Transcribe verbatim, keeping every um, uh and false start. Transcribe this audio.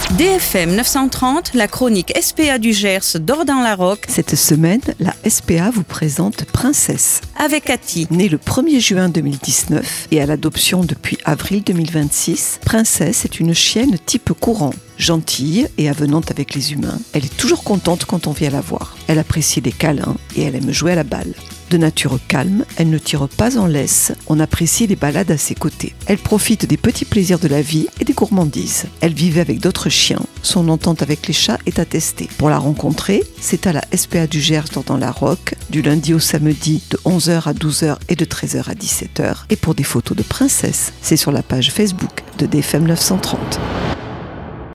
D F M neuf cent trente, la chronique S P A du Gers d'Ordan-la-Roque. Cette semaine, la S P A vous présente Princesse. Avec Cathy. Née le premier juin deux mille dix-neuf et à l'adoption depuis avril deux mille vingt-six, Princesse est une chienne type courant. Gentille et avenante avec les humains, elle est toujours contente quand on vient la voir. Elle apprécie les câlins et elle aime jouer à la balle. De nature calme, elle ne tire pas en laisse, on apprécie les balades à ses côtés. Elle profite des petits plaisirs de la vie et des gourmandises. Elle vivait avec d'autres chiens, son entente avec les chats est attestée. Pour la rencontrer, c'est à la S P A du Gers d'Ordan-la-Roque, du lundi au samedi de onze heures à douze heures et de treize heures à dix-sept heures. Et pour des photos de Princesse, c'est sur la page Facebook de D F M neuf cent trente.